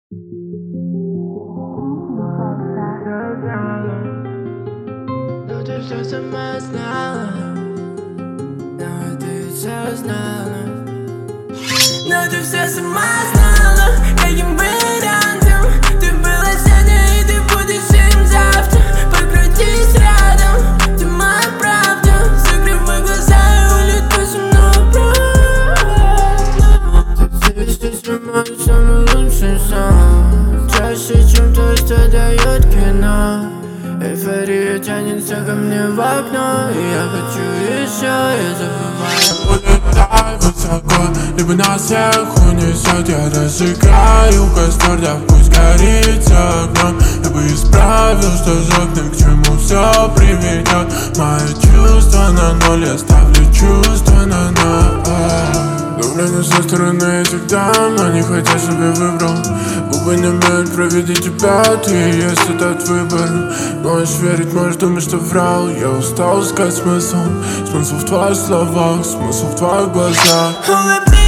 Но ты все сама знала, но ты все знала. Но ты все сама знала, каким вариантом ты была сегодня и ты будешь им завтра. Покрутись рядом, ты моя правда. Закрывай глаза и улетай со мной обратно. Ты здесь мой самый лучший сон. Чаще, чем то, что дает кино. Эйфория тянется ко мне в окно, и я хочу еще, я забываю. Улетай высоко, либо нас всех унесет. Я разыграю костер, да пусть горит за окном. Я бы исправил, что сжег, но к чему все приведет. Мои чувства на ноль, я ставлю чувства на ноль. Давление со стороны этих дам, они хотят, чтобы я выбрал. Губы не умеют провести тебя, ты и есть этот выбор. Можешь верить, можешь думать, что врал. Я устал искать смысл в твоих словах, смысл в твоих глазах.